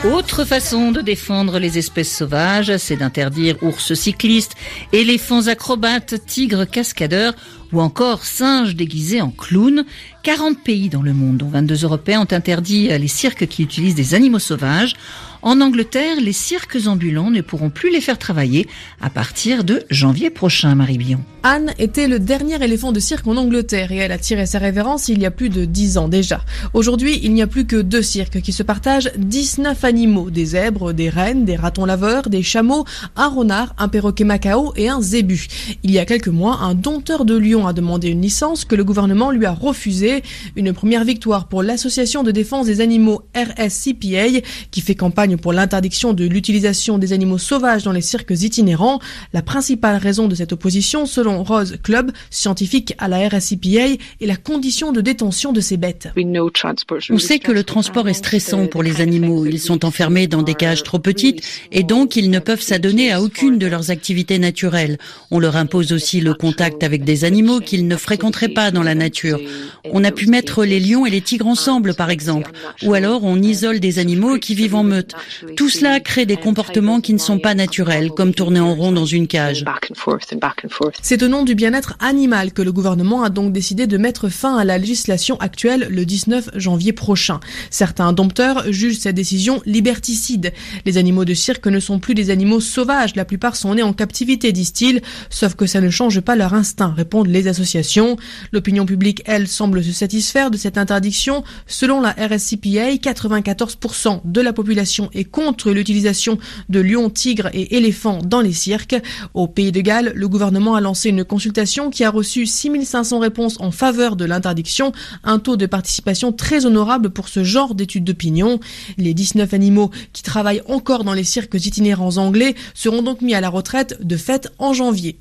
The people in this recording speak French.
Autre façon de défendre les espèces sauvages, c'est d'interdire ours cyclistes, éléphants acrobates, tigres cascadeurs ou encore singes déguisés en clowns. 40 pays dans le monde, dont 22 Européens, ont interdit les cirques qui utilisent des animaux sauvages. En Angleterre, les cirques ambulants ne pourront plus les faire travailler à partir de janvier prochain, Marie Billon. Anne était le dernier éléphant de cirque en Angleterre et elle a tiré sa révérence il y a plus de 10 ans déjà. Aujourd'hui, il n'y a plus que 2 cirques qui se partagent 19 animaux, des zèbres, des rennes, des ratons laveurs, des chameaux, un renard, un perroquet macao et un zébu. Il y a quelques mois, un dompteur de lions a demandé une licence que le gouvernement lui a refusée. Une première victoire pour l'association de défense des animaux RSCPA qui fait campagne pour l'interdiction de l'utilisation des animaux sauvages dans les cirques itinérants. La principale raison de cette opposition, selon Rose Club, scientifique à la RSCPA, est la condition de détention de ces bêtes. On sait que le transport est stressant pour les animaux. Ils sont enfermés dans des cages trop petites et donc ils ne peuvent s'adonner à aucune de leurs activités naturelles. On leur impose aussi le contact avec des animaux qu'ils ne fréquenteraient pas dans la nature. On a pu mettre les lions et les tigres ensemble, par exemple. Ou alors on isole des animaux qui vivent en meute. Tout cela crée des comportements qui ne sont pas naturels, comme tourner en rond dans une cage. C'est au nom du bien-être animal que le gouvernement a donc décidé de mettre fin à la législation actuelle le 19 janvier prochain. Certains dompteurs jugent cette décision liberticide. Les animaux de cirque ne sont plus des animaux sauvages, la plupart sont nés en captivité, disent-ils, sauf que ça ne change pas leur instinct, répondent les associations. L'opinion publique, elle, semble se satisfaire de cette interdiction. Selon la RSCPA, 94% de la population est contre l'utilisation de lions, tigres et éléphants dans les cirques. Au Pays de Galles, le gouvernement a lancé une consultation qui a reçu 6500 réponses en faveur de l'interdiction, un taux de participation très honorable pour ce genre d'études d'opinion. Les 19 animaux qui travaillent encore dans les cirques itinérants anglais seront donc mis à la retraite de fait en janvier.